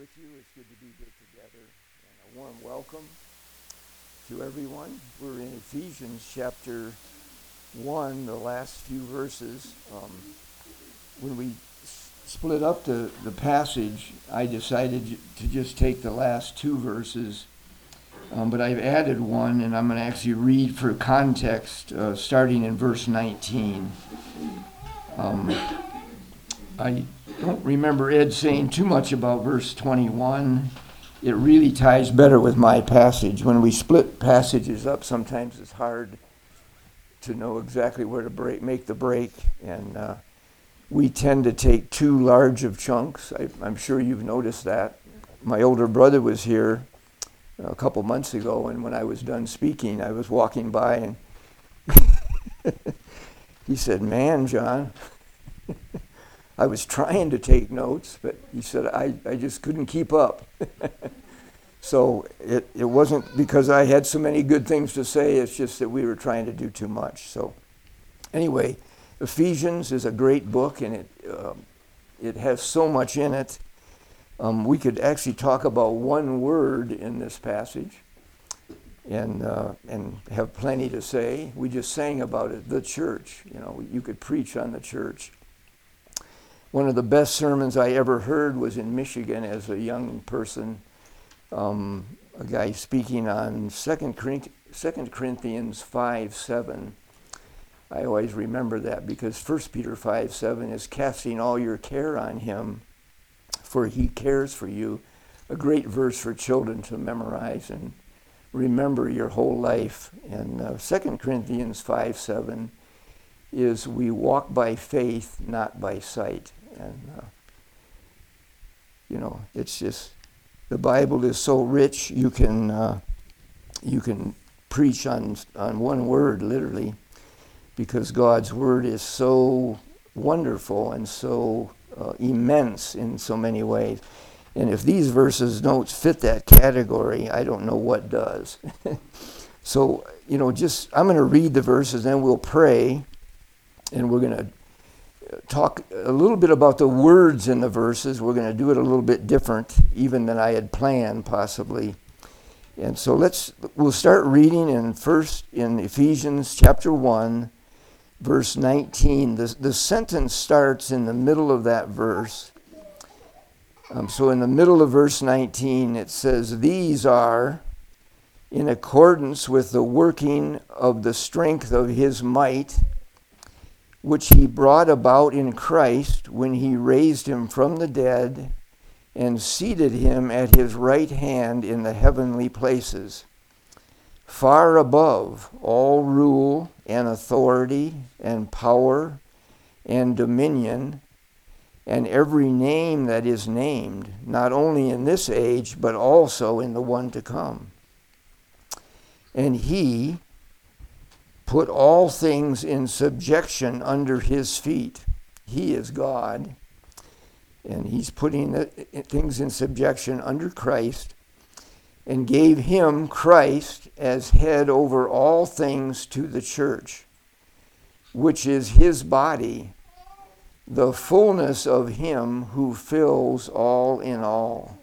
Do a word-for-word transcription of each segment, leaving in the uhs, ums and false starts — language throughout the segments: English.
with you. It's good to be here together. And a warm welcome to everyone. We're in Ephesians chapter one, the last few verses. Um, when we s- split up the, the passage, I decided to just take the last two verses. Um, but I've added one, and I'm going to actually read for context, uh, starting in verse nineteen. Um, I don't remember Ed saying too much about verse twenty-one. It really ties better with my passage. When we split passages up, sometimes it's hard to know exactly where to break, make the break, and uh, we tend to take too large of chunks. I, I'm sure you've noticed that. My older brother was here a couple months ago, and when I was done speaking, I was walking by, and he said, "Man, John," I was trying to take notes, but he said, I, I just couldn't keep up. So it, it wasn't because I had so many good things to say, it's just that we were trying to do too much. So anyway, Ephesians is a great book, and it, uh, it has so much in it. Um, we could actually talk about one word in this passage and uh, and have plenty to say. We just sang about it, the church. You know, you could preach on the church. One of the best sermons I ever heard was in Michigan as a young person. Um, a guy speaking on Second Corinthians five seven. I always remember that because First Peter five seven is casting all your care on him, for he cares for you. A great verse for children to memorize and remember your whole life. And uh, Second Corinthians five seven is, we walk by faith, not by sight. And, uh, you know, it's just, the Bible is so rich, you can uh, you can preach on, on one word, literally, because God's word is so wonderful and so uh, immense in so many ways. And if these verses don't fit that category, I don't know what does. So, you know, just, I'm going to read the verses, then we'll pray, and we're going to talk a little bit about the words in the verses. We're going to do it a little bit different, even than I had planned, possibly. And so let's, we'll start reading in first in Ephesians chapter one, verse nineteen. The, the sentence starts in the middle of that verse. Um, so in the middle of verse nineteen, it says, "These are in accordance with the working of the strength of his might, which he brought about in Christ when he raised him from the dead and seated him at his right hand in the heavenly places, far above all rule and authority and power and dominion and every name that is named, not only in this age, but also in the one to come. And he put all things in subjection under his feet." He is God, and he's putting the, things in subjection under Christ, "and gave him," Christ, "as head over all things to the church, which is his body, the fullness of him who fills all in all."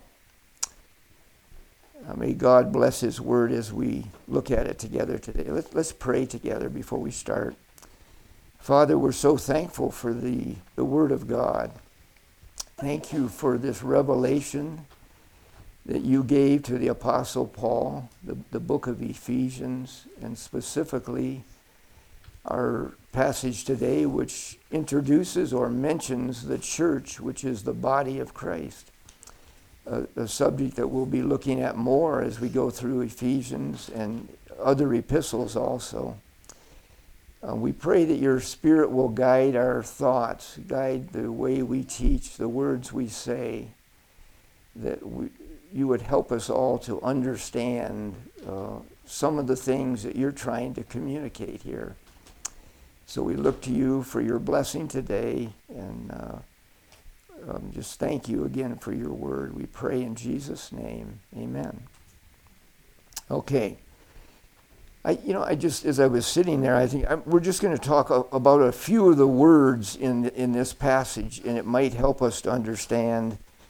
Uh, May God bless his word as we look at it together today. Let's, let's pray together before we start. Father, we're so thankful for the, the word of God. Thank you for this revelation that you gave to the Apostle Paul, the, the book of Ephesians, and specifically our passage today, which introduces or mentions the church, which is the body of Christ. A, a subject that we'll be looking at more as we go through Ephesians and other epistles also. Uh, we pray that your Spirit will guide our thoughts, guide the way we teach, the words we say, that we, you would help us all to understand uh, some of the things that you're trying to communicate here. So we look to you for your blessing today, and uh, Um, just thank you again for your word. We pray in Jesus' name. Amen. Okay. I, you know, I just, as I was sitting there, I think I, we're just going to talk a, about a few of the words in in this passage, and it might help us to understand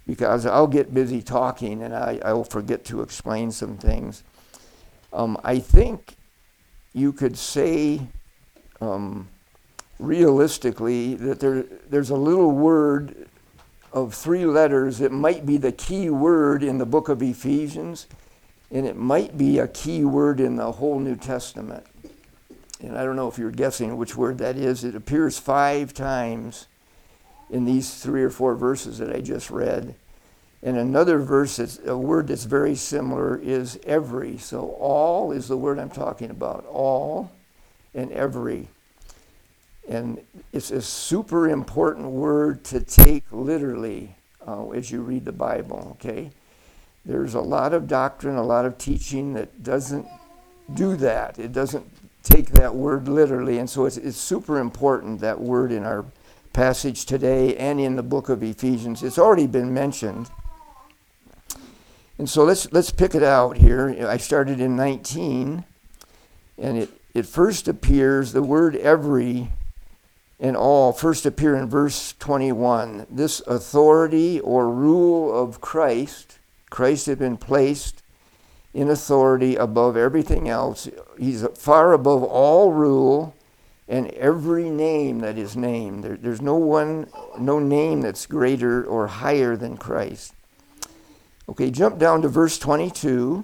because I'll get busy talking and I, I will forget to explain some things. Um, I think you could say um, realistically that there there's a little word of three letters that might be the key word in the book of Ephesians, and it might be a key word in the whole New Testament. And I don't know if you're guessing which word that is. It appears five times in these three or four verses that I just read. And another verse, that's, a word that's very similar, is every. So all is the word I'm talking about. All and every. And it's a super important word to take literally uh, as you read the Bible, okay? There's a lot of doctrine, a lot of teaching that doesn't do that. It doesn't take that word literally. And so it's, it's super important, that word in our passage today and in the book of Ephesians. It's already been mentioned. And so let's let's pick it out here. I started in nineteen, and it, it first appears, the word every and all first appear in verse twenty-one. This authority or rule of Christ, Christ had been placed in authority above everything else. He's far above all rule and every name that is named. There, there's no one, no name that's greater or higher than Christ. Okay, jump down to verse twenty-two.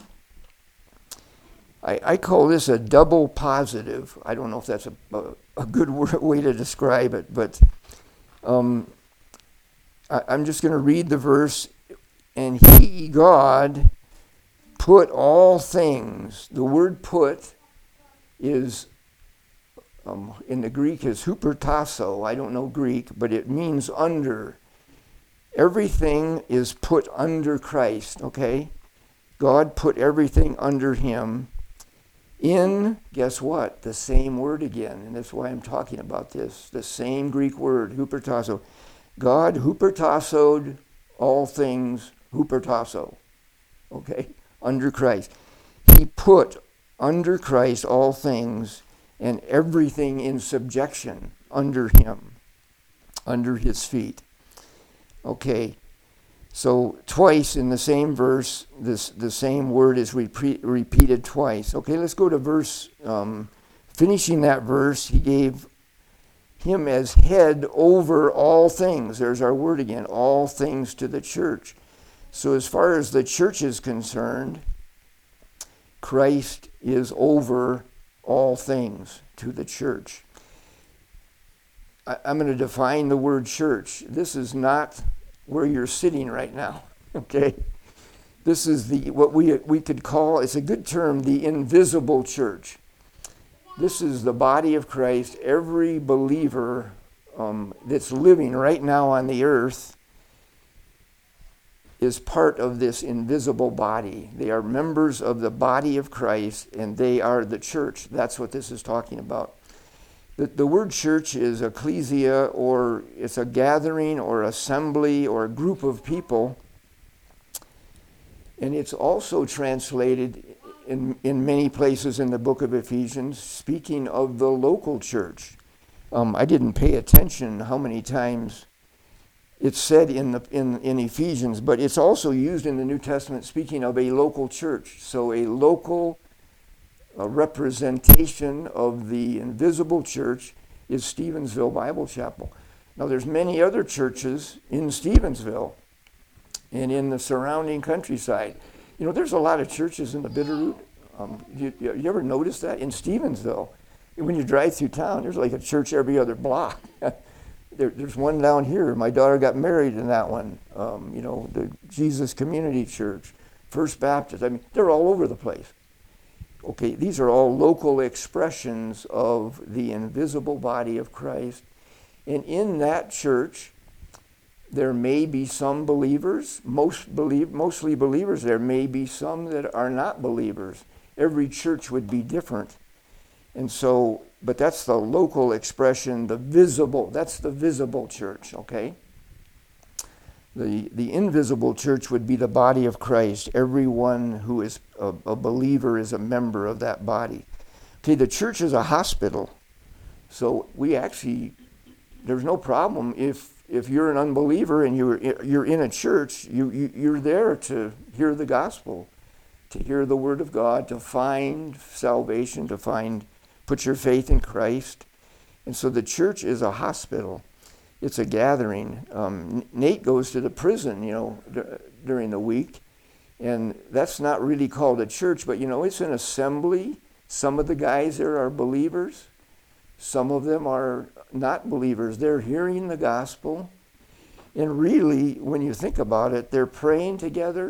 I, I call this a double positive. I don't know if that's a, a, a good way to describe it, but um, I, I'm just going to read the verse. And he, God, put all things. The word put is, um, in the Greek, is hupertasso. I don't know Greek, but it means under. Everything is put under Christ, okay? God put everything under him in, guess what? The same word again. And that's why I'm talking about this. The same Greek word, hupertasso. God hupertassoed all things hupertasso, okay? Under Christ. He put under Christ all things and everything in subjection under him, under his feet. Okay, so twice in the same verse, this the same word is repeat, repeated twice. Okay, let's go to verse, um, finishing that verse, he gave him as head over all things. There's our word again, all things to the church. So as far as the church is concerned, Christ is over all things to the church. I, I'm going to define the word church. This is not where you're sitting right now, okay? This is the what we we could call, it's a good term, the invisible church. This is the body of Christ. Every believer um, that's living right now on the earth is part of this invisible body. They are members of the body of Christ, and they are the church. That's what this is talking about. The, the word church is ecclesia, or it's a gathering or assembly or a group of people. And it's also translated in, in many places in the book of Ephesians, speaking of the local church. Um, I didn't pay attention how many times it's said in, the, in, in Ephesians, but it's also used in the New Testament speaking of a local church. So a local a representation of the invisible church is Stevensville Bible Chapel. Now there's many other churches in Stevensville and in the surrounding countryside. You know, there's a lot of churches in the Bitterroot. Um, you, you ever notice that? In Stevensville, when you drive through town, there's like a church every other block. there, there's one down here. My daughter got married in that one. Um, you know, the Jesus Community Church, First Baptist. I mean, they're all over the place. Okay, these are all local expressions of the invisible body of Christ. And in that church, there may be some believers, most believe, mostly believers. There may be some that are not believers. Every church would be different. And so, but that's the local expression, the visible, that's the visible church, okay? The, the invisible church would be the body of Christ. Everyone who is a, a believer is a member of that body. Okay, the church is a hospital. So we actually, there's no problem if if you're an unbeliever and you're you're in a church, you, you you're there to hear the gospel, to hear the word of God, to find salvation, to find put your faith in Christ. And so the church is a hospital. It's a gathering. Um, Nate goes to the prison, you know, d- during the week, and that's not really called a church, but you know, it's an assembly. Some of the guys there are believers. Some of them are not believers. They're hearing the gospel. And really, when you think about it, they're praying together.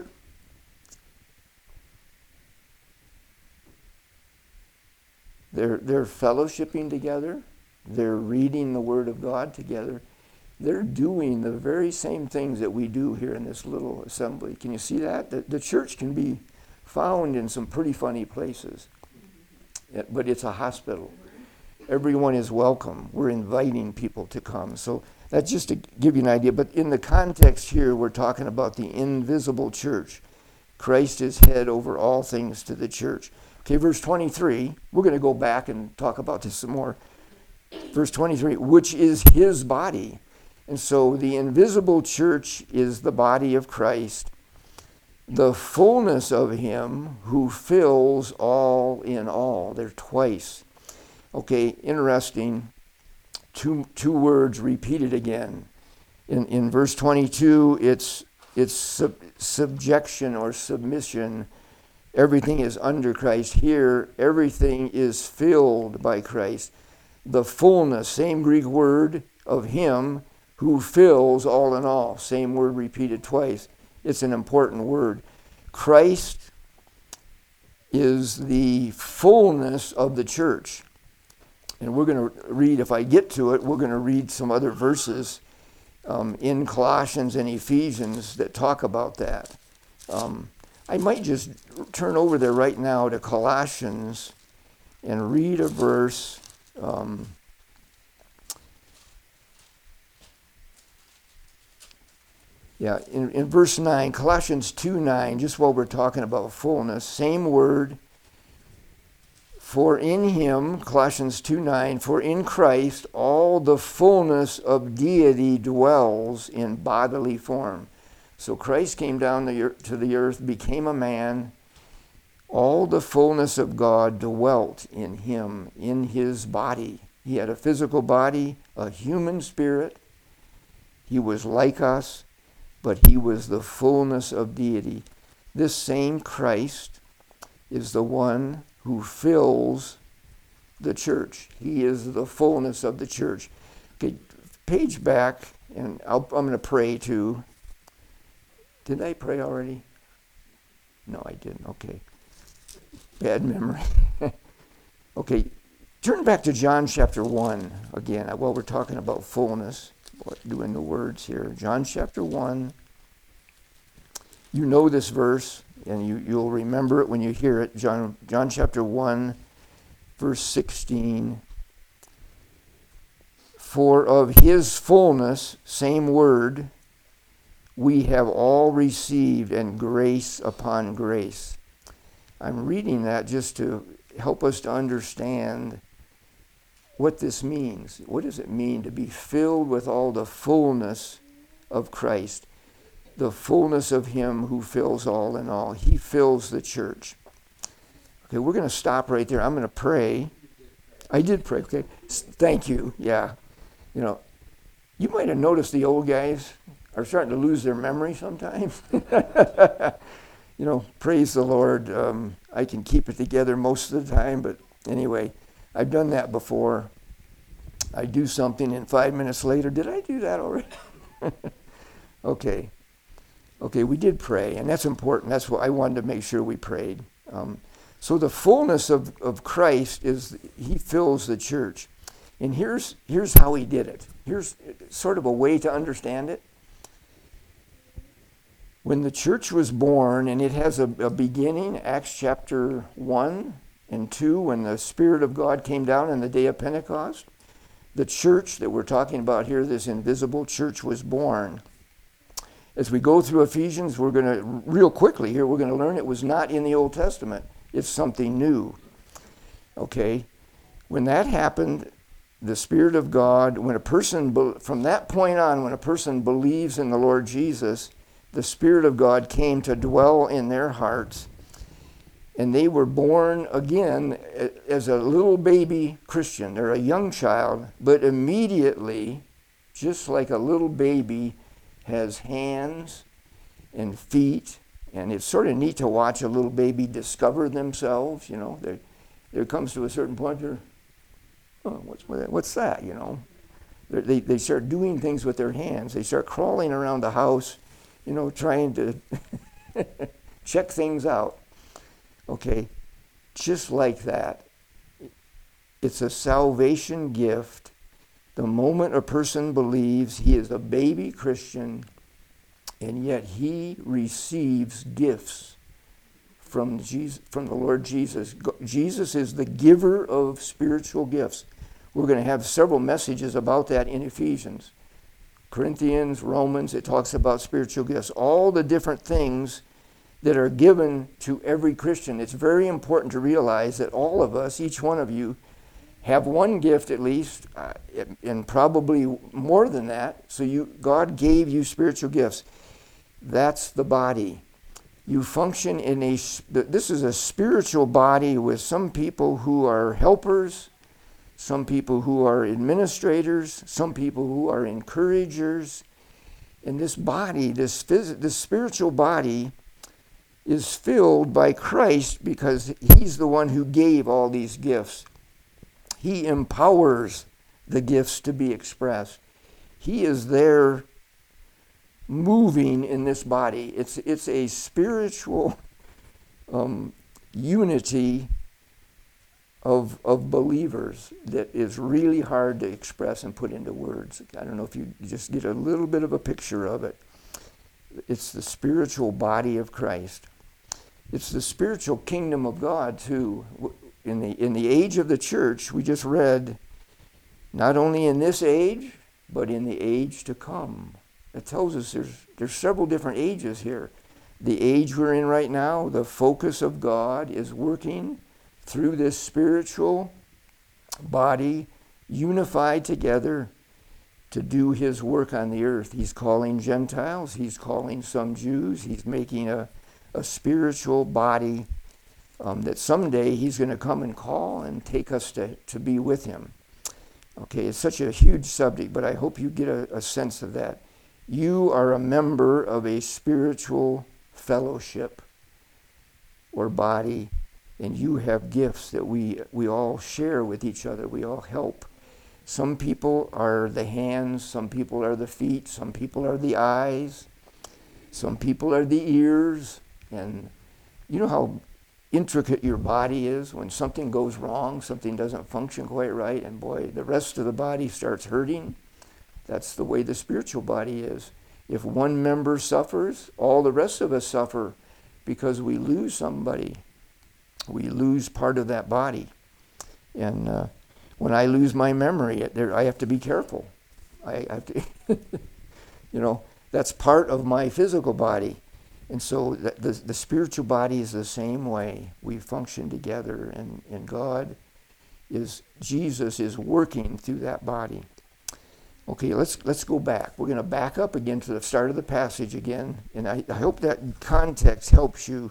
They're, they're fellowshipping together. They're reading the Word of God together. They're doing the very same things that we do here in this little assembly. Can you see that? The, the church can be found in some pretty funny places, but it's a hospital. Everyone is welcome. We're inviting people to come. So that's just to give you an idea. But in the context here, we're talking about the invisible church. Christ is head over all things to the church. Okay, verse twenty-three. We're going to go back and talk about this some more. Verse twenty-three, which is his body. And so the invisible church is the body of Christ, the fullness of him who fills all in all. There twice. Okay, interesting. Two two words repeated again. In in verse twenty-two, it's it's sub, subjection or submission. Everything is under Christ. Here, everything is filled by Christ. The fullness, same Greek word, of him who fills all in all. Same word repeated twice. It's an important word. Christ is the fullness of the church. And we're going to read, if I get to it, we're going to read some other verses um, in Colossians and Ephesians that talk about that. Um, I might just turn over there right now to Colossians and read a verse. Um, yeah, in, in verse nine, Colossians two nine, just while we're talking about fullness, same word. For in him, Colossians two nine, for in Christ all the fullness of deity dwells in bodily form. So Christ came down the, to the earth, became a man. All the fullness of God dwelt in him, in his body. He had a physical body, a human spirit. He was like us, but he was the fullness of deity. This same Christ is the one who fills the church. He is the fullness of the church. Okay, page back, and I'll, I'm going to pray too. Did I pray already? No, I didn't. Okay. Bad memory. Okay, turn back to John chapter one again, while we're talking about fullness, doing the words here. John chapter one. You know this verse, and you, you'll remember it when you hear it. John, John chapter one, verse sixteen. For of his fullness, same word, we have all received, and grace upon grace. I'm reading that just to help us to understand what this means. What does it mean to be filled with all the fullness of Christ? The fullness of him who fills all in all. He fills the church. Okay, we're going to stop right there. I'm going to pray. I did pray, okay? Thank you, yeah. You know, you might have noticed the old guys are starting to lose their memory sometimes. You know, praise the Lord. Um, I can keep it together most of the time, but anyway, I've done that before. I do something and five minutes later, did I do that already? Okay. Okay, we did pray, and that's important. That's what I wanted to make sure we prayed. Um, so the fullness of, of Christ is, he fills the church. And here's, here's how he did it. Here's sort of a way to understand it. When the church was born, and it has a, a beginning, Acts chapter one and two, when the Spirit of God came down on the day of Pentecost, the church that we're talking about here, this invisible church, was born. As we go through Ephesians, we're going to, real quickly here, we're going to learn it was not in the Old Testament. It's something new. Okay? When that happened, the Spirit of God, when a person, be- from that point on, when a person believes in the Lord Jesus, the Spirit of God came to dwell in their hearts, and they were born again as a little baby Christian. They're a young child, but immediately, just like a little baby has hands and feet, and it's sort of neat to watch a little baby discover themselves, you know. There, there comes to a certain point, they're, oh, what's, what's that, you know. They're, they they start doing things with their hands. They start crawling around the house, you know, trying to check things out. Okay, just like that. It's a salvation gift. The moment a person believes, he is a baby Christian, and yet he receives gifts from Jesus, from the Lord Jesus. Jesus is the giver of spiritual gifts. We're going to have several messages about that in Ephesians. Corinthians, Romans, it talks about spiritual gifts. All the different things that are given to every Christian. It's very important to realize that all of us, each one of you, have one gift at least, uh, and probably more than that. So you, God gave you spiritual gifts. That's the body. You function in a, this is a spiritual body with some people who are helpers, some people who are administrators, some people who are encouragers. And this body, this, phys- this spiritual body is filled by Christ because he's the one who gave all these gifts. He empowers the gifts to be expressed. He is there moving in this body. It's it's a spiritual um, unity of of believers that is really hard to express and put into words. I don't know if you just get a little bit of a picture of it. It's the spiritual body of Christ. It's the spiritual kingdom of God too. In the in the age of the church, we just read, not only in this age, but in the age to come. It tells us there's there's several different ages here. The age we're in right now, the focus of God is working through this spiritual body, unified together to do his work on the earth. He's calling Gentiles, he's calling some Jews, he's making a, a spiritual body um, that someday he's going to come and call and take us to, to be with him. Okay, it's such a huge subject, but I hope you get a, a sense of that. You are a member of a spiritual fellowship or body, and you have gifts that we we all share with each other. We all help. Some people are the hands, some people are the feet, some people are the eyes, some people are the ears. And you know how intricate your body is. When something goes wrong, something doesn't function quite right, and boy, the rest of the body starts hurting. That's the way the spiritual body is. If one member suffers, all the rest of us suffer because we lose somebody. We lose part of that body. And uh, when I lose my memory, it, there, I have to be careful. I have to, you know, that's part of my physical body. And so the, the, the spiritual body is the same way. We function together, and, and God is, Jesus is working through that body. Okay, let's let's go back. We're going to back up again to the start of the passage again, and I, I hope that context helps you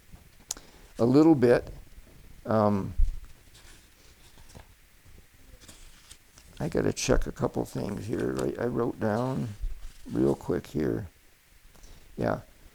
a little bit. Um, I got to check a couple things here. Right, I wrote down real quick here. Yeah.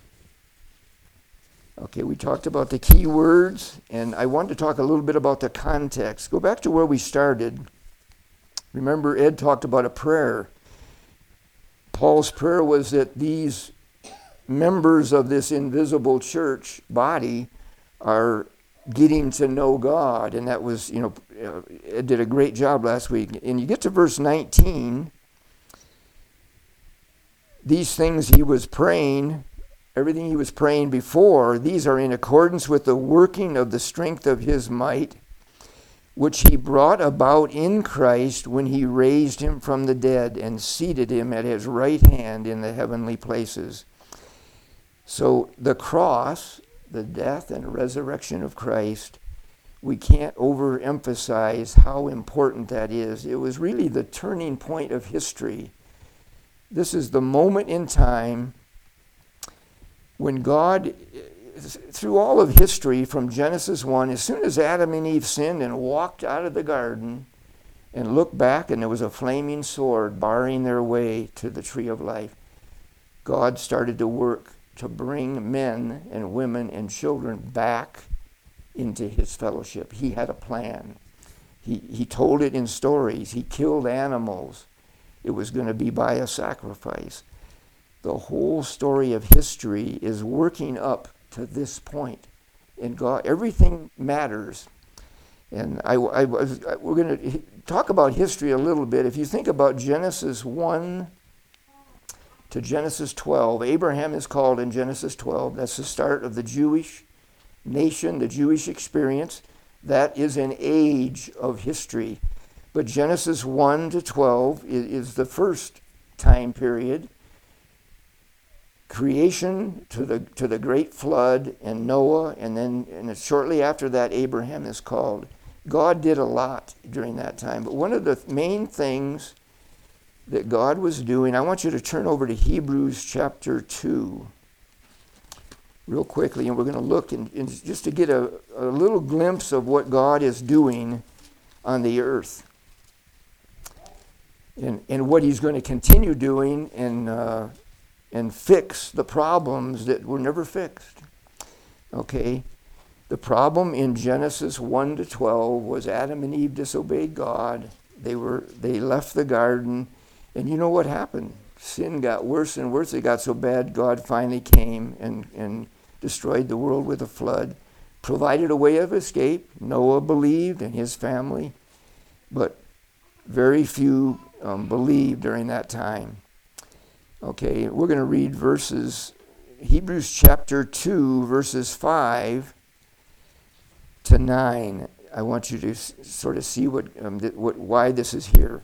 Okay, we talked about the key words, and I wanted to talk a little bit about the context. Go back to where we started. Remember, Ed talked about a prayer. Paul's prayer was that these members of this invisible church body are getting to know God. And that was, you know, Ed did a great job last week. And you get to verse nineteen. These things he was praying, everything he was praying before, these are in accordance with the working of the strength of his might, which he brought about in Christ when he raised him from the dead and seated him at his right hand in the heavenly places. So the cross, the death and resurrection of Christ, we can't overemphasize how important that is. It was really the turning point of history. This is the moment in time when God, through all of history from Genesis one, as soon as Adam and Eve sinned and walked out of the garden and looked back and there was a flaming sword barring their way to the tree of life, God started to work to bring men and women and children back into his fellowship. He had a plan. He, he told it in stories. He killed animals. It was going to be by a sacrifice. The whole story of history is working up to this point. And God, everything matters. And I, I was, I, we're going to talk about history a little bit. If you think about Genesis one to Genesis twelve, Abraham is called in Genesis twelve. That's the start of the Jewish nation, the Jewish experience. That is an age of history. But Genesis one to twelve is, is the first time period. Creation to the to the great flood and Noah, and then and shortly after that Abraham is called. God did a lot during that time. But one of the main things that God was doing, I want you to turn over to Hebrews chapter two real quickly, and we're going to look and just to get a, a little glimpse of what God is doing on the earth and, and what he's going to continue doing and, uh, and fix the problems that were never fixed. Okay? The problem in Genesis one to twelve was Adam and Eve disobeyed God. They were they left the garden. And you know what happened? Sin got worse and worse. It got so bad, God finally came and, and destroyed the world with a flood, provided a way of escape. Noah believed and his family, but very few um, believed during that time. Okay, we're going to read verses, Hebrews chapter two, verses five to nine. I want you to s- sort of see what, um, th- what why this is here.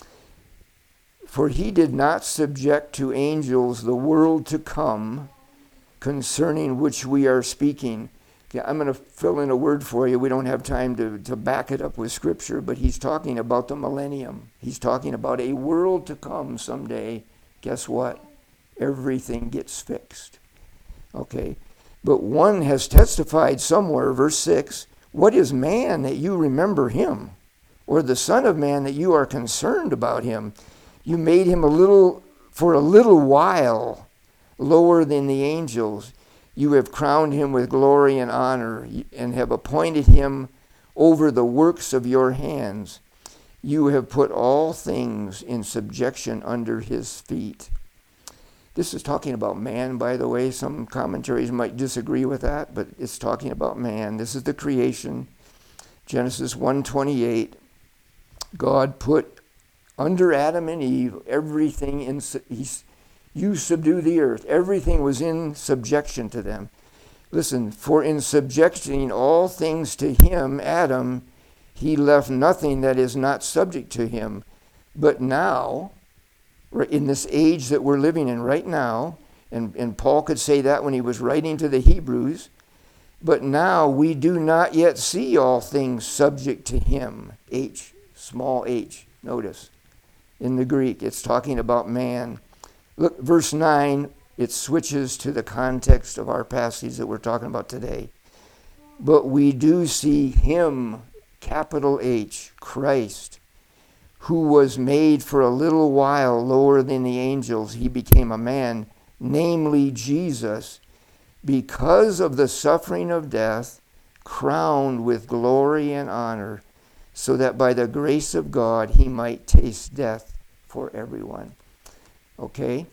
For he did not subject to angels the world to come, concerning which we are speaking. Okay, I'm going to fill in a word for you. We don't have time to, to back it up with Scripture, but he's talking about the millennium. He's talking about a world to come someday. Guess what? Everything gets fixed. Okay? But one has testified somewhere, verse six, what is man that you remember him? Or the Son of Man that you are concerned about him? You made him a little, for a little while, lower than the angels. You have crowned him with glory and honor and have appointed him over the works of your hands. You have put all things in subjection under his feet. This is talking about man, by the way. Some commentaries might disagree with that, but it's talking about man. This is the creation. Genesis one twenty-eight. God put under Adam and Eve, everything in, he's, you subdue the earth. Everything was in subjection to them. Listen, for in subjecting all things to him, Adam, he left nothing that is not subject to him. But now, in this age that we're living in right now, and, and Paul could say that when he was writing to the Hebrews, but now we do not yet see all things subject to him. H, small h, notice. In the Greek, it's talking about man. Look, verse nine, it switches to the context of our passage that we're talking about today. But we do see him, capital H, Christ, who was made for a little while lower than the angels. He became a man, namely Jesus, because of the suffering of death, crowned with glory and honor, so that by the grace of God he might taste death for everyone. Okay?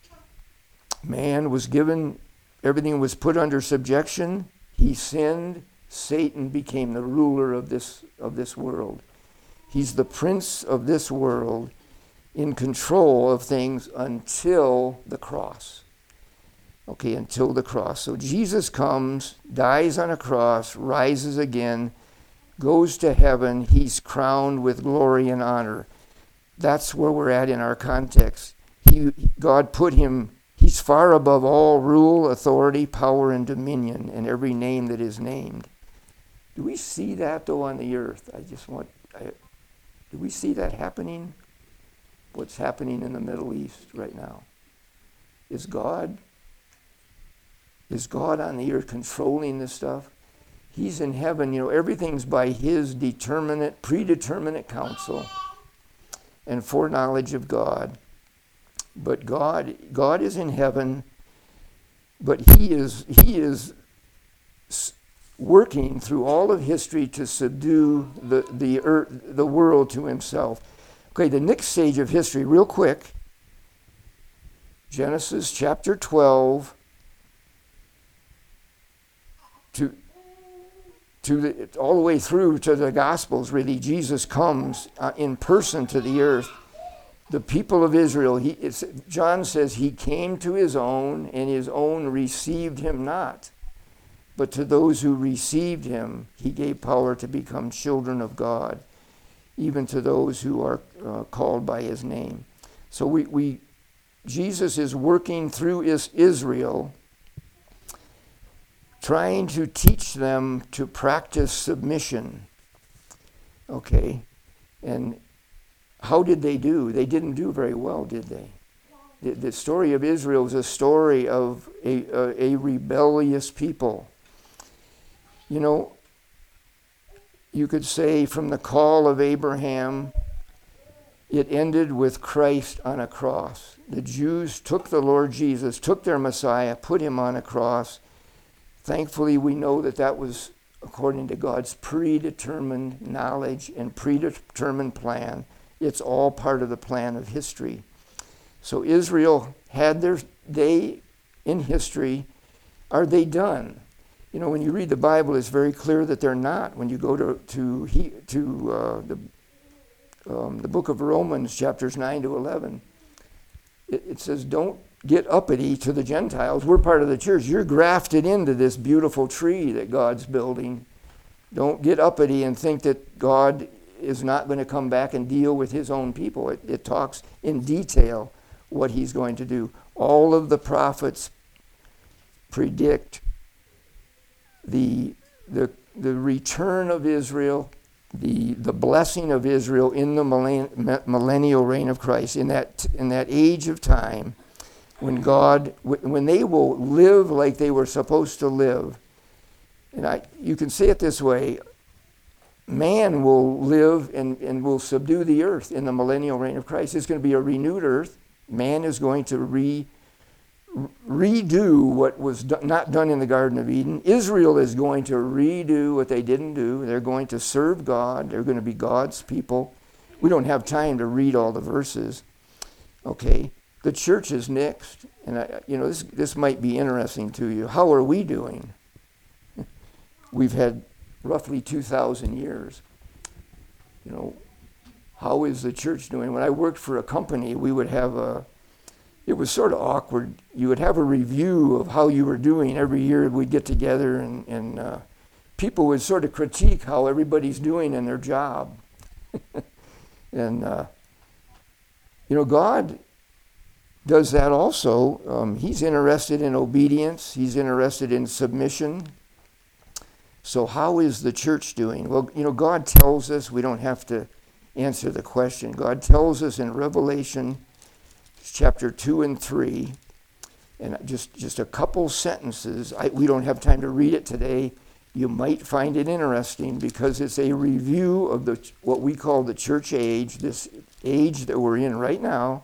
Man was given, everything was put under subjection. He sinned. Satan became the ruler of this of this world. He's the prince of this world, in control of things until the cross. Okay, until the cross. So Jesus comes, dies on a cross, rises again, goes to heaven. He's crowned with glory and honor. That's where we're at in our context. He, God put him, he's far above all rule, authority, power, and dominion, and every name that is named. Do we see that, though, on the earth? I just want, I, do we see that happening? What's happening in the Middle East right now? Is God, is God on the earth controlling this stuff? He's in heaven. You know, everything's by his determinate, predeterminate counsel and foreknowledge of God. But God, God is in heaven, but he is, he is working through all of history to subdue the, the, earth, the world to himself. Okay, the next stage of history, real quick, Genesis chapter twelve to, to the, all the way through to the Gospels, really, Jesus comes uh, in person to the earth. The people of Israel, he, it's, John says, he came to his own, and his own received him not. But to those who received him, he gave power to become children of God, even to those who are uh, called by his name. So we, we, Jesus is working through is Israel, trying to teach them to practice submission. Okay, and how did they do? They didn't do very well, did they? The, the story of Israel is a story of a, a, a rebellious people. You know, you could say from the call of Abraham, it ended with Christ on a cross. The Jews took the Lord Jesus, took their Messiah, put him on a cross. Thankfully, we know that that was according to God's predetermined knowledge and predetermined plan. It's all part of the plan of history. So Israel had their day in history. Are they done? You know, when you read the Bible, it's very clear that they're not. When you go to to he, to uh, the um, the book of Romans, chapters nine to eleven, it, it says, "Don't get uppity to the Gentiles. We're part of the church. You're grafted into this beautiful tree that God's building. Don't get uppity and think that God is not going to come back and deal with his own people." It, it talks in detail what he's going to do. All of the prophets predict the the the return of Israel, the the blessing of Israel in the millenn- millennial reign of Christ, in that in that age of time when God, when they will live like they were supposed to live. And I, you can say it this way: man will live and, and will subdue the earth in the millennial reign of Christ. It's going to be a renewed earth. Man is going to re redo what was do, not done in the Garden of Eden. Israel is going to redo what they didn't do. They're going to serve God. They're going to be God's people. We don't have time to read all the verses. Okay, the church is next, and I, you know this this might be interesting to you. How are we doing? We've had roughly two thousand years. You know, how is the church doing? When I worked for a company, we would have a It was sort of awkward. You would have a review of how you were doing every year. We'd get together, and, and uh, people would sort of critique how everybody's doing in their job. and, uh, you know, God does that also. Um, he's interested in obedience. He's interested in submission. So how is the church doing? Well, you know, God tells us. We don't have to answer the question. God tells us in Revelation chapter two and three, and just, just a couple sentences. I, we don't have time to read it today. You might find it interesting because it's a review of the what we call the church age, this age that we're in right now.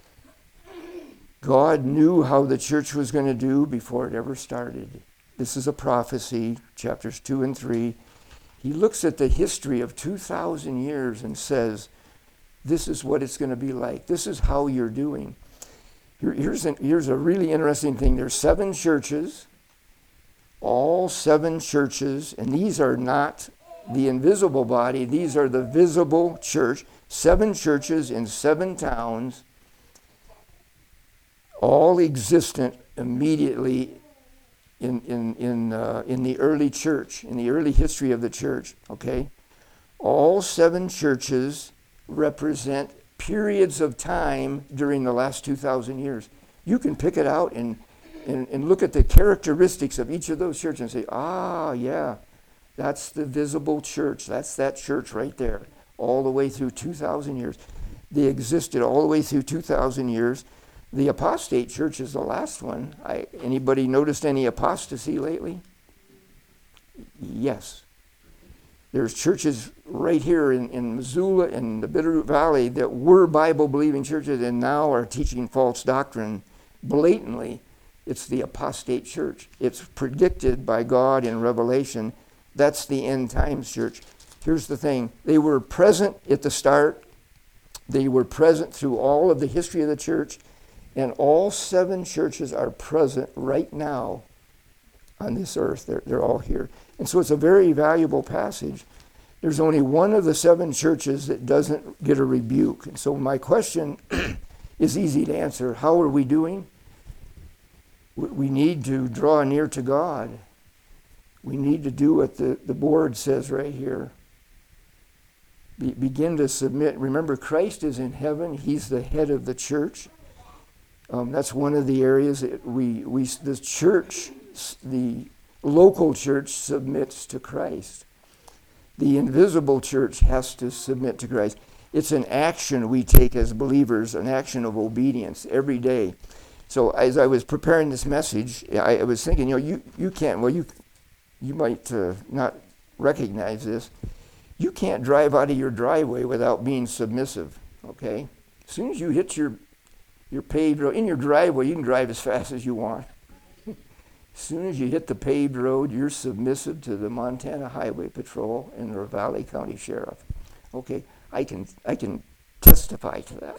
God knew how the church was going to do before it ever started. This is a prophecy, chapters two and three. He looks at the history of two thousand years and says, this is what it's going to be like. This is how you're doing. Here, here's, an, here's a really interesting thing. There's seven churches, all seven churches, and these are not the invisible body. These are the visible church. Seven churches in seven towns, all existent immediately in in in uh, in the early church, in the early history of the church. Okay, all seven churches represent periods of time during the last two thousand years. You can pick it out and, and, and look at the characteristics of each of those churches and say, ah, yeah, That's the visible church. That's that church right there, all the way through two thousand years. They existed all the way through two thousand years. The apostate church is the last one. I, anybody noticed any apostasy lately? Yes. There's churches right here in, in Missoula and the Bitterroot Valley that were Bible-believing churches and now are teaching false doctrine blatantly. It's the apostate church. It's predicted by God in Revelation. That's the end times church. Here's the thing. They were present at the start. They were present through all of the history of the church. And all seven churches are present right now on this earth. They're, they're all here. And so it's a very valuable passage. There's only one of the seven churches that doesn't get a rebuke. And so my question is easy to answer. How are we doing? We need to draw near to God. We need to do what the, the board says right here. Be, begin to submit. Remember, Christ is in heaven. He's the head of the church. Um, that's one of the areas that we, we, the church, the local church submits to Christ. The invisible church has to submit to Christ. It's an action we take as believers, an action of obedience every day. So as I was preparing this message, I, I was thinking, you know, you, you can't, well, you you might uh, not recognize this. You can't drive out of your driveway without being submissive, okay? As soon as you hit your, your paved road, in your driveway, you can drive as fast as you want. As soon as you hit the paved road, you're submissive to the Montana Highway Patrol and the Valley County Sheriff. Okay, I can I can testify to that.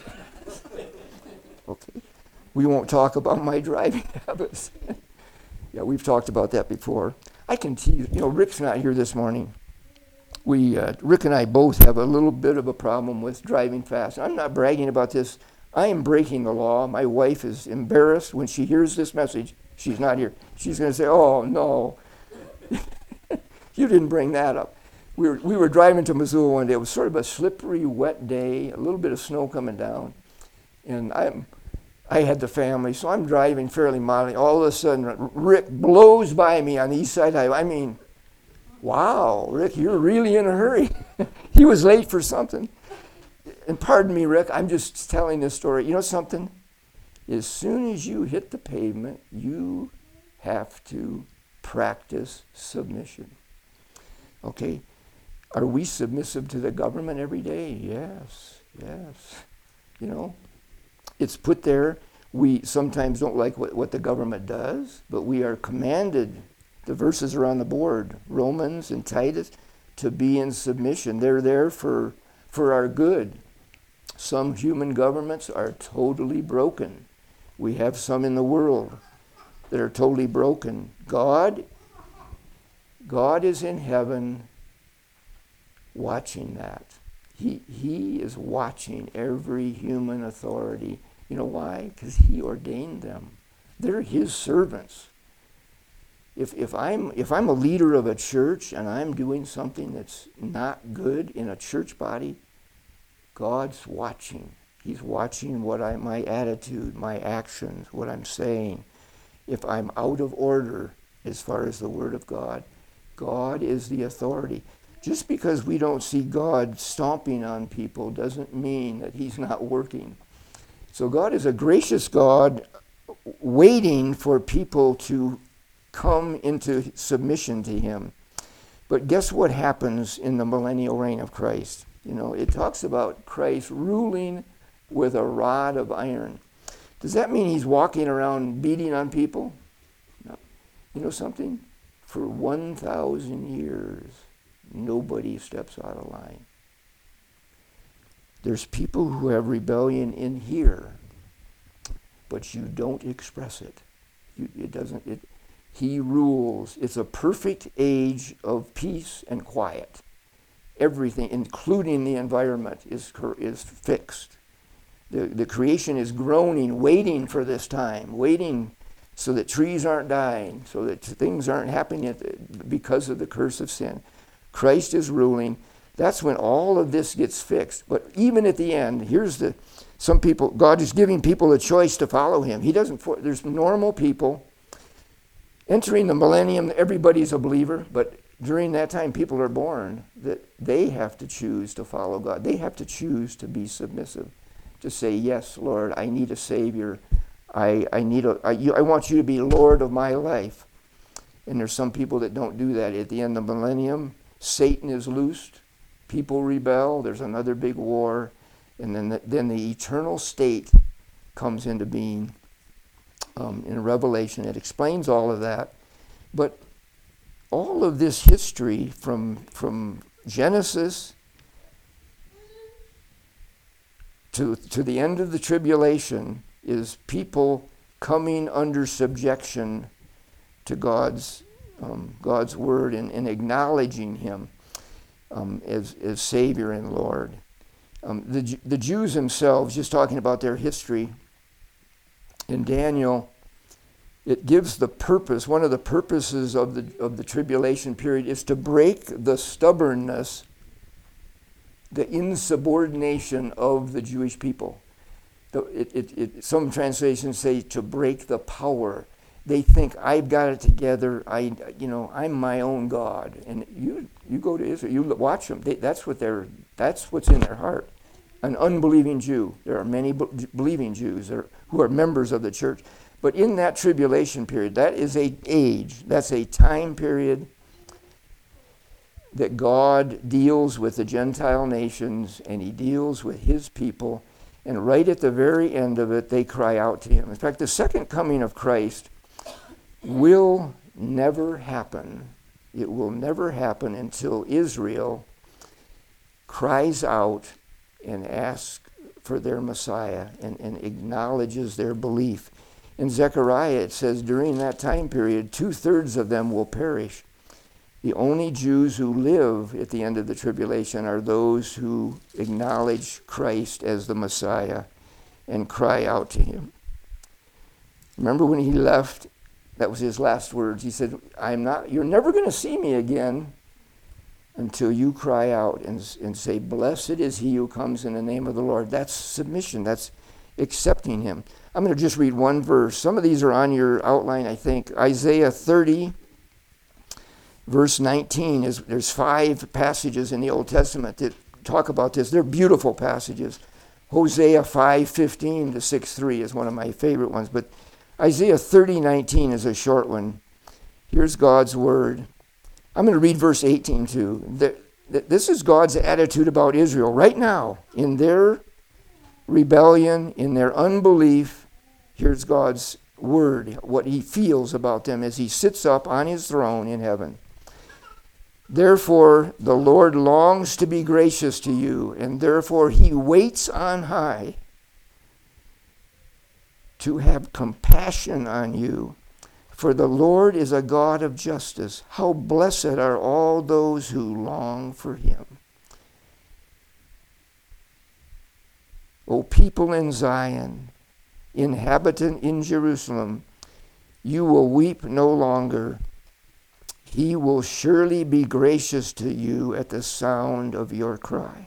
Okay, we won't talk about my driving habits. Yeah, we've talked about that before. I can tease, you know, Rick's not here this morning. We, uh, Rick and I both have a little bit of a problem with driving fast. I'm not bragging about this. I am breaking the law. My wife is embarrassed when she hears this message. She's not here. She's going to say, oh, no. You didn't bring that up. We were, we were driving to Missoula one day. It was sort of a slippery, wet day, a little bit of snow coming down. And I'm, I had the family, so I'm driving fairly mildly. All of a sudden, Rick blows by me on the East Side Highway. I mean, wow, Rick, you're really in a hurry. He was late for something. And pardon me, Rick, I'm just telling this story. You know something? As soon as you hit the pavement, you have to practice submission. Okay? Are we submissive to the government every day? Yes, yes. You know, it's put there. We sometimes don't like what, what the government does, but we are commanded, the verses are on the board, Romans and Titus, to be in submission. They're there for, for our good. Some human governments are totally broken. We have some in the world that are totally broken. God, God is in heaven watching that. He, he is watching every human authority. You know why? Because he ordained them. They're his servants. If, if, I'm, if I'm a leader of a church and I'm doing something that's not good in a church body, God's watching. He's watching what I, my attitude, my actions, what I'm saying. If I'm out of order as far as the Word of God, God is the authority. Just because we don't see God stomping on people doesn't mean that he's not working. So God is a gracious God waiting for people to come into submission to him. But guess what happens in the millennial reign of Christ? You know, it talks about Christ ruling with a rod of iron. Does that mean he's walking around beating on people? No. You know something? For one thousand years, nobody steps out of line. There's people who have rebellion in here, but you don't express it. You, it doesn't. It, he rules. It's a perfect age of peace and quiet. Everything, including the environment, is is fixed. The, the creation is groaning, waiting for this time, waiting so that trees aren't dying, so that things aren't happening because of the curse of sin. Christ is ruling. That's when all of this gets fixed. But even at the end, here's the, some people, God is giving people a choice to follow him. He doesn't, for, there's normal people. Entering the millennium, everybody's a believer, but during that time people are born, that they have to choose to follow God. They have to choose to be submissive, to say, yes, Lord, I need a Savior. I, I need a, I, you, I want you to be Lord of my life. And there's some people that don't do that. At the end of the millennium, Satan is loosed. People rebel. There's another big war. And then the, then the eternal state comes into being um, in Revelation. It explains all of that. But all of this history from, from Genesis to, to the end of the tribulation is people coming under subjection to God's um, God's word and, and acknowledging Him um, as, as Savior and Lord. Um, the, the Jews themselves, just talking about their history, in Daniel, it gives the purpose, one of the purposes of the of the tribulation period is to break the stubbornness, the insubordination of the Jewish people. The, it, it, it, some translations say to break the power. They think, I've got it together. I, you know, I'm my own God. And you, you go to Israel, you watch them. They, that's what they're. That's what's in their heart. An unbelieving Jew. There are many be- believing Jews that are, who are members of the church. But in that tribulation period, that is a age. That's a time period that God deals with the Gentile nations, and He deals with His people. And right at the very end of it, they cry out to Him. In fact, the second coming of Christ will never happen. It will never happen until Israel cries out and asks for their Messiah and, and acknowledges their belief. In Zechariah, it says during that time period, two-thirds of them will perish. The only Jews who live at the end of the tribulation are those who acknowledge Christ as the Messiah and cry out to Him. Remember when He left, that was His last words. He said, "I'm not. You're never going to see me again until you cry out and, and say, 'Blessed is he who comes in the name of the Lord.'" That's submission. That's accepting Him. I'm going to just read one verse. Some of these are on your outline, I think. Isaiah thirty, verse nineteen. Is there's five passages in the Old Testament that talk about this. They're beautiful passages. Hosea five fifteen to six three is one of my favorite ones. But Isaiah thirty nineteen is a short one. Here's God's word. I'm going to read verse eighteen too. This is God's attitude about Israel right now. In their rebellion, in their unbelief, here's God's word, what He feels about them as He sits up on His throne in heaven. "Therefore the Lord longs to be gracious to you, and therefore He waits on high to have compassion on you. For the Lord is a God of justice. How blessed are all those who long for Him. O people in Zion, inhabitant in Jerusalem, you will weep no longer. He will surely be gracious to you at the sound of your cry."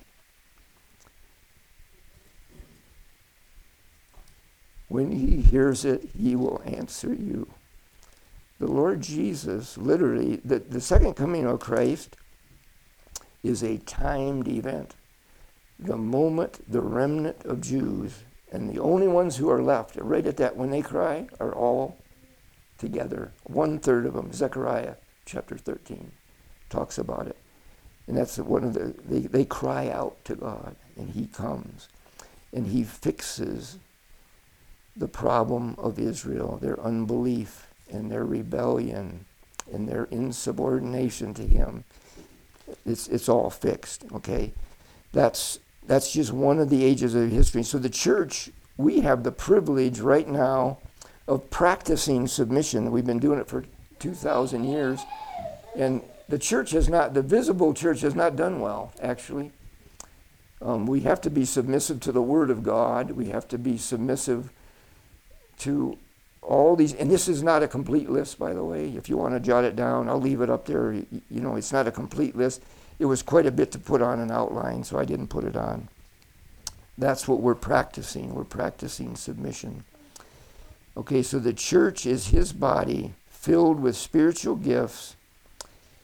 When He hears it, He will answer you. The Lord Jesus, literally, the, the second coming of Christ is a timed event. The moment the remnant of Jews, and the only ones who are left, right at that, when they cry, are all together. One third of them, Zechariah chapter thirteen, talks about it. And that's one of the, they, they cry out to God, and He comes, and He fixes the problem of Israel, their unbelief and their rebellion and their insubordination to Him. It's it's all fixed, okay? That's that's just one of the ages of history. So the church, we have the privilege right now of practicing submission. We've been doing it for two thousand years. And the church has not, the visible church has not done well, actually. Um, we have to be submissive to the Word of God. We have to be submissive to all these, and this is not a complete list, by the way. If you want to jot it down, I'll leave it up there. You, you know, it's not a complete list. It was quite a bit to put on an outline, so I didn't put it on. That's what we're practicing. We're practicing submission. Okay, so the church is His body filled with spiritual gifts,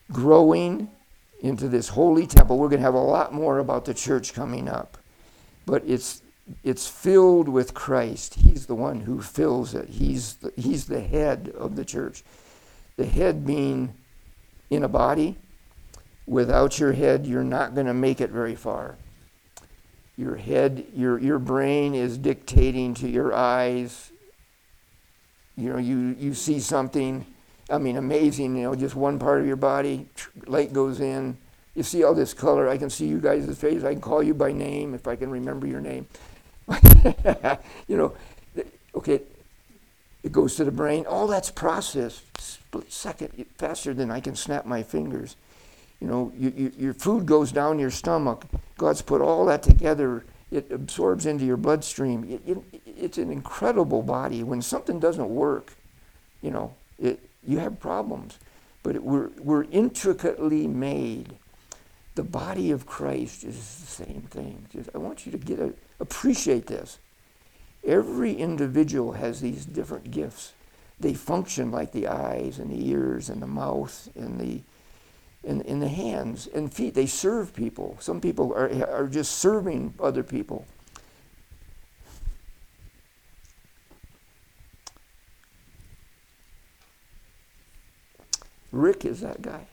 growing into this holy temple. We're going to have a lot more about the church coming up. But it's it's filled with Christ. He's the one who fills it. He's the, he's the head of the church. The head being in a body. Without your head, you're not going to make it very far. Your head, your your brain is dictating to your eyes. You know, you, you see something, I mean, amazing, you know, just one part of your body, light goes in. You see all this color. I can see you guys' face. I can call you by name if I can remember your name. You know, okay, it goes to the brain. All that's processed split second faster than I can snap my fingers. You know, you, you, your food goes down your stomach. God's put all that together. It absorbs into your bloodstream. It, it, it's an incredible body. When something doesn't work, you know, it, you have problems. But it, we're, we're intricately made. The body of Christ is the same thing. Just, I want you to get a, appreciate this. Every individual has these different gifts. They function like the eyes and the ears and the mouth and the in, in the hands and feet. They serve people. Some people are, are just serving other people. Rick is that guy.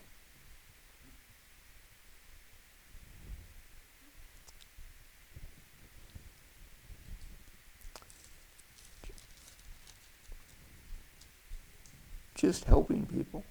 Just helping people.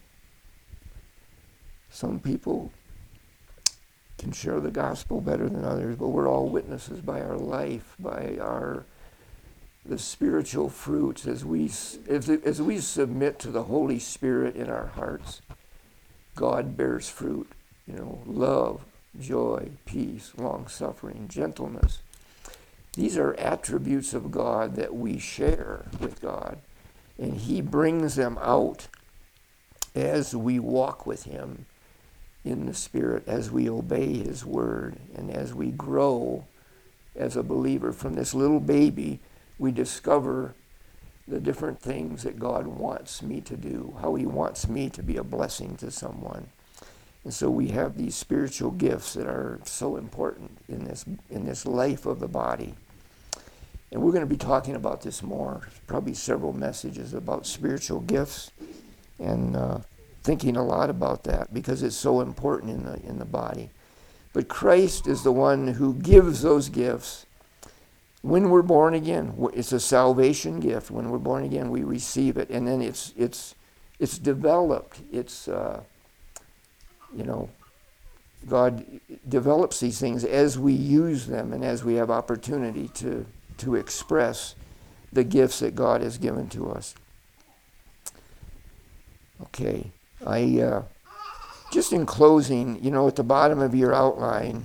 Some people can share the gospel better than others, but we're all witnesses by our life, by our the spiritual fruits as we as, as we submit to the Holy Spirit in our hearts. God bears fruit, you know, love, joy, peace, long-suffering, gentleness. These are attributes of God that we share with God. And he brings them out as we walk with him in the Spirit, as we obey his word, and as we grow as a believer. From this little baby, we discover the different things that God wants me to do, how he wants me to be a blessing to someone. And so we have these spiritual gifts that are so important in this in this life of the body. And we're going to be talking about this more, probably several messages about spiritual gifts, and uh, thinking a lot about that because it's so important in the in the body. But Christ is the one who gives those gifts. When we're born again, it's a salvation gift. When we're born again, we receive it, and then it's it's it's developed. It's uh, you know, God develops these things as we use them and as we have opportunity to. to express the gifts that God has given to us. Okay, I uh, just in closing, you know, at the bottom of your outline,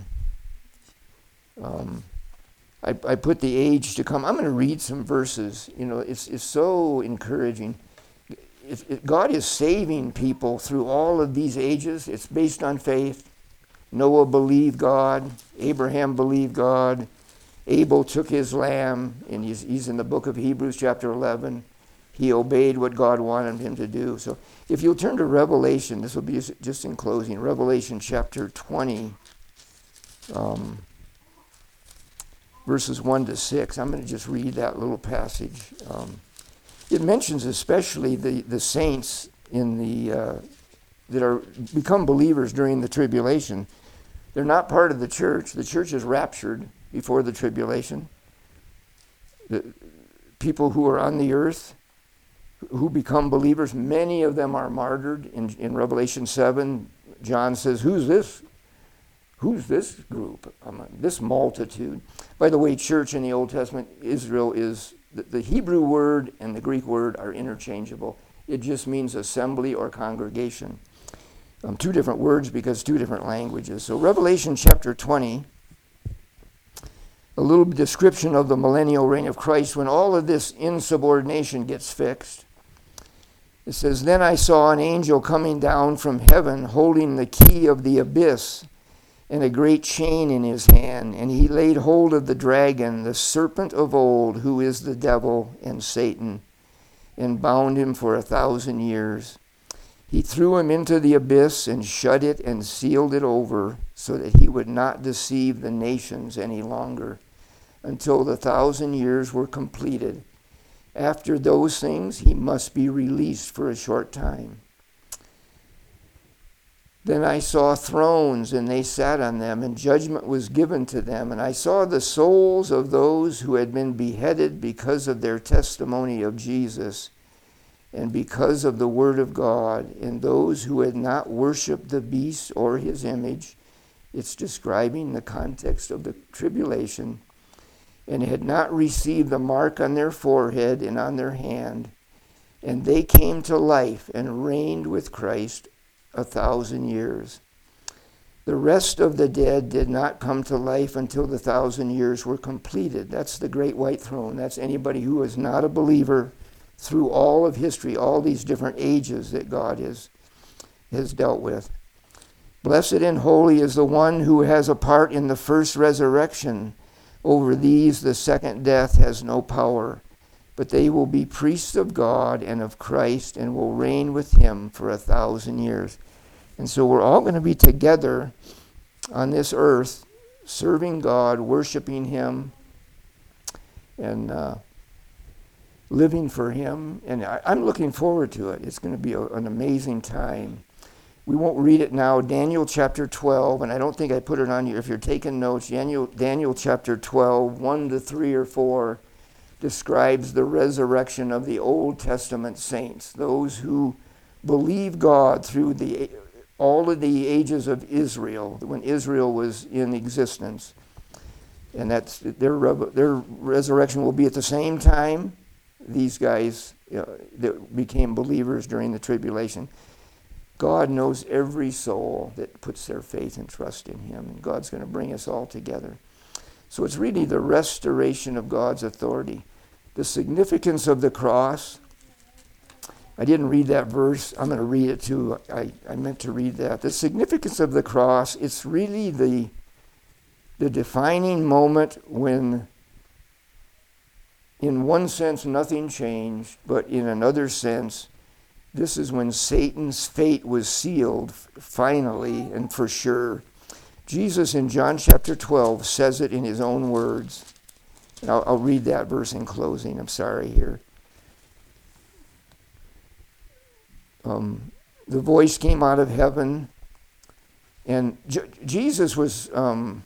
um, I, I put the age to come. I'm going to read some verses. You know, it's it's so encouraging. It, it, God is saving people through all of these ages. It's based on faith. Noah believed God. Abraham believed God. Abel took his lamb, and he's, he's in the book of Hebrews chapter eleven. He obeyed what God wanted him to do. So if you'll turn to Revelation, this will be just in closing, Revelation chapter twenty, um, verses one to six. I'm going to just read that little passage. Um, it mentions especially the, the saints in the uh, that are become believers during the tribulation. They're not part of the church. The church is raptured before the tribulation. The people who are on the earth, who become believers, many of them are martyred. In, in Revelation seven, John says, who's this? Who's this group? Um, this multitude. By the way, church in the Old Testament, Israel is, the, the Hebrew word and the Greek word are interchangeable. It just means assembly or congregation. Um, two different words because two different languages. So Revelation chapter twenty, a little description of the millennial reign of Christ when all of this insubordination gets fixed. It says, then I saw an angel coming down from heaven holding the key of the abyss and a great chain in his hand. And he laid hold of the dragon, the serpent of old, who is the devil and Satan, and bound him for a thousand years. He threw him into the abyss and shut it and sealed it over so that he would not deceive the nations any longer until the thousand years were completed. After those things, he must be released for a short time. Then I saw thrones, and they sat on them, and judgment was given to them. And I saw the souls of those who had been beheaded because of their testimony of Jesus and because of the word of God, and those who had not worshipped the beast or his image. It's describing the context of the tribulation. And had not received the mark on their forehead and on their hand. And they came to life and reigned with Christ a thousand years. The rest of the dead did not come to life until the thousand years were completed. That's the great white throne. That's anybody who is not a believer through all of history, all these different ages that God has, has dealt with. Blessed and holy is the one who has a part in the first resurrection. Over these the second death has no power, but they will be priests of God and of Christ and will reign with him for a thousand years. And so we're all going to be together on this earth, serving God, worshiping him, and uh, living for him. And I, I'm looking forward to it. It's going to be a, an amazing time. We won't read it now. Daniel chapter twelve, and I don't think I put it on you. If you're taking notes, Daniel, Daniel chapter twelve, one to three or four, describes the resurrection of the Old Testament saints, those who believe God through the all of the ages of Israel, when Israel was in existence. And that's their their resurrection will be at the same time these guys uh, that became believers during the tribulation. God knows every soul that puts their faith and trust in him, and God's going to bring us all together. So it's really the restoration of God's authority. The significance of the cross, I didn't read that verse. I'm going to read it too. I, I meant to read that. The significance of the cross, it's really the, the defining moment when, in one sense, nothing changed, but in another sense, this is when Satan's fate was sealed finally and for sure. Jesus in John chapter twelve says it in his own words. And I'll, I'll read that verse in closing. I'm sorry here. Um, the voice came out of heaven, and J- Jesus was, um,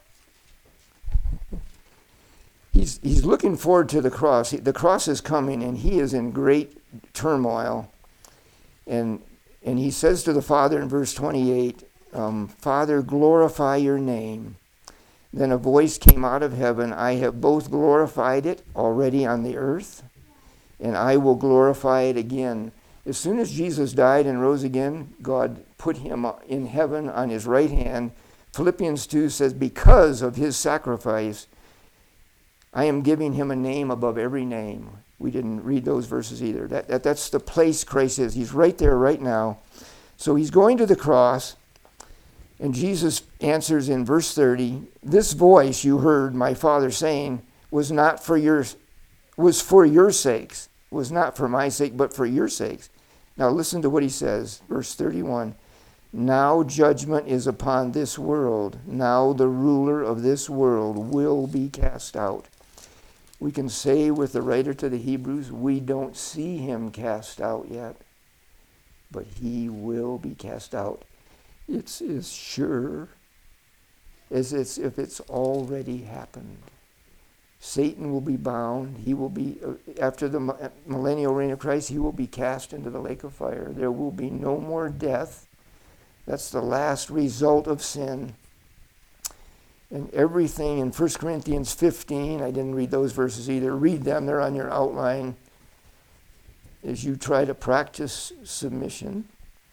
he's, he's looking forward to the cross. He, the cross is coming, and he is in great turmoil. And and he says to the Father in verse twenty-eight, um, Father, glorify your name. Then a voice came out of heaven, I have both glorified it already on the earth, and I will glorify it again. As soon as Jesus died and rose again, God put him in heaven on his right hand. Philippians two says, because of his sacrifice, I am giving him a name above every name. We didn't read those verses either. That, that That's the place Christ is. He's right there right now. So he's going to the cross, and Jesus answers in verse thirty, this voice you heard my Father saying was not for your, was for your sakes, was not for my sake, but for your sakes. Now listen to what he says, verse thirty-one. Now judgment is upon this world. Now the ruler of this world will be cast out. We can say with the writer to the Hebrews, we don't see him cast out yet, but he will be cast out. It's as sure as it's, if it's already happened. Satan will be bound. He will be, uh, after the millennial reign of Christ, he will be cast into the lake of fire. There will be no more death. That's the last result of sin. And everything in First Corinthians fifteen, I didn't read those verses either. Read them, they're on your outline as you try to practice submission.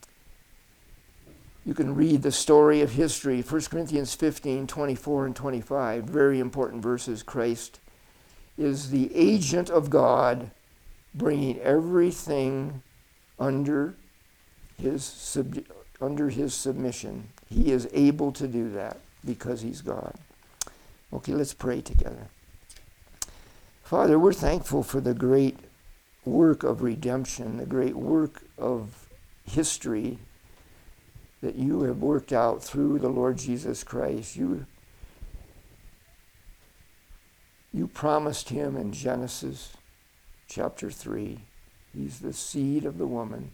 You can read the story of history, First Corinthians fifteen, twenty-four and twenty-five, very important verses. Christ is the agent of God, bringing everything under his sub- under his submission. He is able to do that because he's God. Okay, let's pray together. Father, we're thankful for the great work of redemption, the great work of history that you have worked out through the Lord Jesus Christ. You, you promised him in Genesis chapter three. He's the seed of the woman.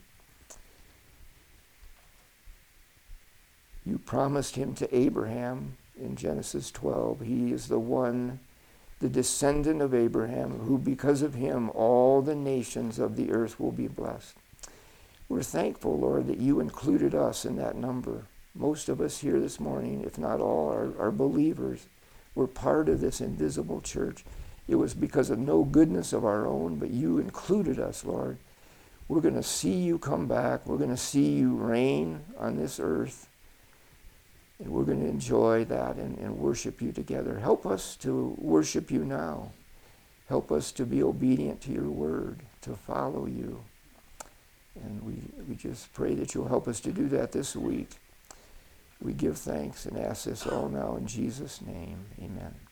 You promised him to Abraham in Genesis twelve. He is the one, the descendant of Abraham, who because of him all the nations of the earth will be blessed. We're thankful, Lord, that you included us in that number. Most of us here this morning, if not all, are, are believers. We're part of this invisible church. It was because of no goodness of our own, but you included us, Lord. We're going to see you come back. We're going to see you reign on this earth. And we're going to enjoy that and, and worship you together. Help us to worship you now. Help us to be obedient to your word, to follow you. And we, we just pray that you'll help us to do that this week. We give thanks and ask this all now in Jesus' name. Amen.